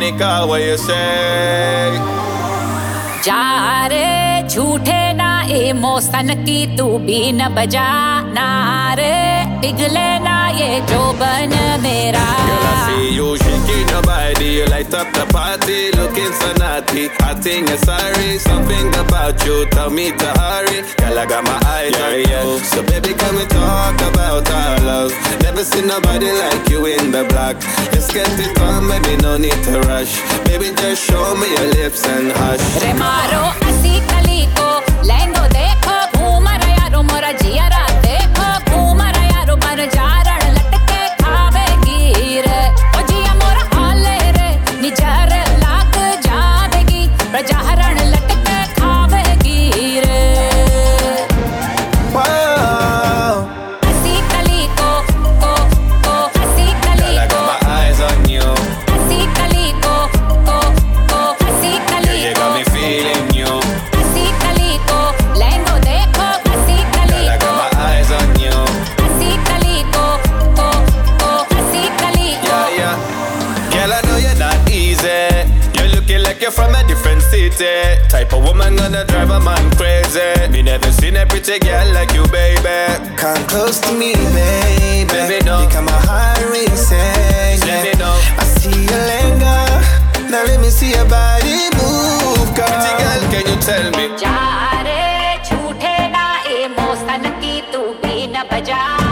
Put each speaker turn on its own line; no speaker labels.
Monica, what you say?
जा रे झूठे ना इमोशन की तू भी न बजा ना रे पिघले ना ये जोबन मेरा.
Girl, I see you shaking your body, you light up the party, looking so naughty. I think you're sorry, something about you tell me to hurry. Girl, I got my eyes on you, so baby come and talk about our love. Never seen nobody like you in the block. Let's get it on, baby, no need to rush. Baby, just show me your lips and hush.
रे मारो असी कली को लहंगो देखो घूम रहा यारो मोरा जियारा देखो घूम रहा यारो बन जा रण लटके खावेगी रे ओ जिया मोरा हाले रे निजर लाग जावेगी प्रजाहरण लटके खावेगी रे. असी कली को असी कली को.
Girl, I got my eyes on you.
असी कली को असी कली
You got me feeling you.
असी कली को लहंगो देखो असी कली
Girl, I
को
got my eyes on you.
असी कली को असी कली को.
Yeah, yeah. Girl, I know you're not easy. You're looking like you're from a different city. Type of woman gonna drive a man crazy. Me never seen a pretty girl like you, baby.
Come close to me, baby.
Baby, no.
Become my heart racing.
Let me know.
I see your linger. Now let me see your body move,
Pretty
girl.
girl, can you tell me?
जा रे झूठे ना emotion की तू भी न बजा